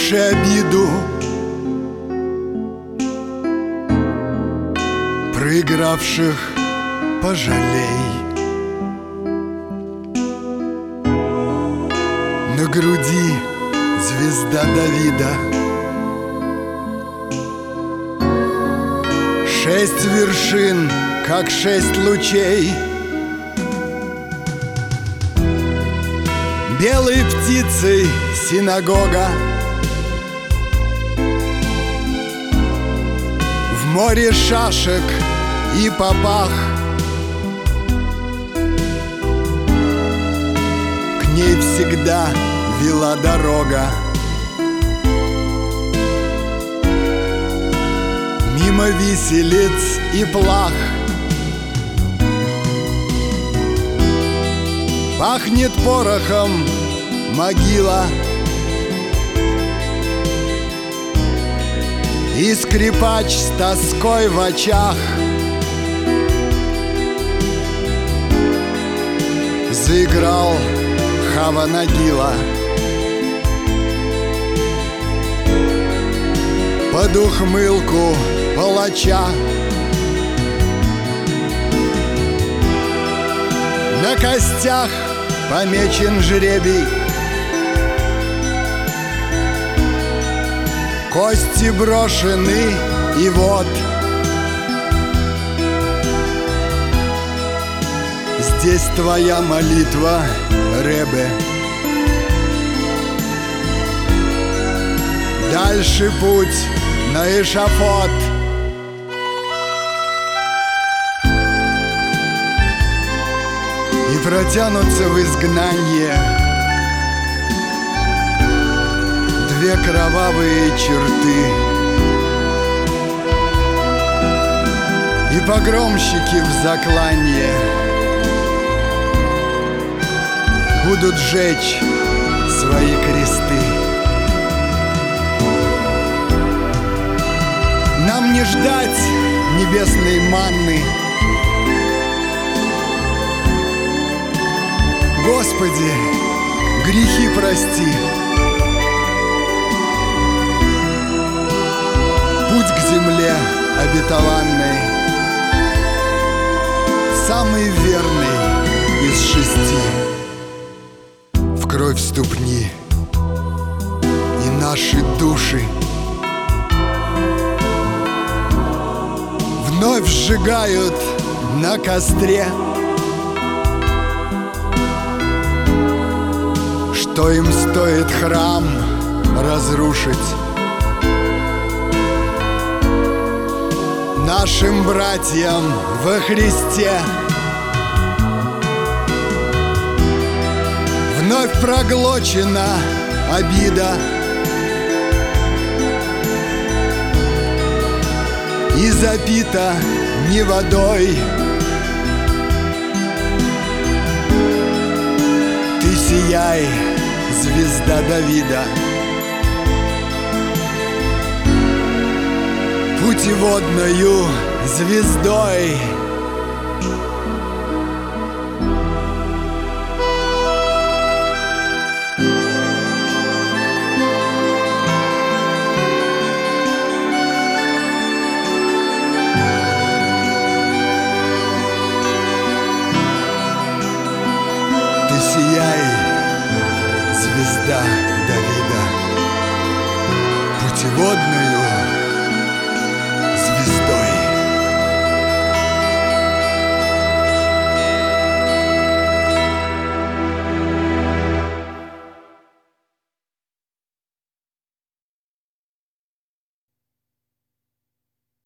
души обиду, проигравших пожалей. На груди звезда Давида, 6 вершин, как 6 лучей. Белой птицей синагога, в море шашек и попах. К ней всегда вела дорога, мимо виселиц и плах. Пахнет порохом могила, и скрипач с тоской в очах заиграл Хава Нагила. Под ухмылку палача на костях помечен жребий, кости брошены, и вот здесь твоя молитва, Ребе. Дальше путь на эшафот. И протянутся в изгнание 2 кровавые черты. И погромщики в закланье будут жечь свои кресты. Нам не ждать небесной манны. Господи, грехи прости. Путь к земле обетованной самый верный из 6. В кровь ступни и наши души вновь сжигают на костре. Что им стоит храм разрушить? Нашим братьям во Христе вновь проглочена обида, и запита не водой. Ты сияй, звезда Давида, путеводною звездой. Ты сияй, звезда Давида, путеводною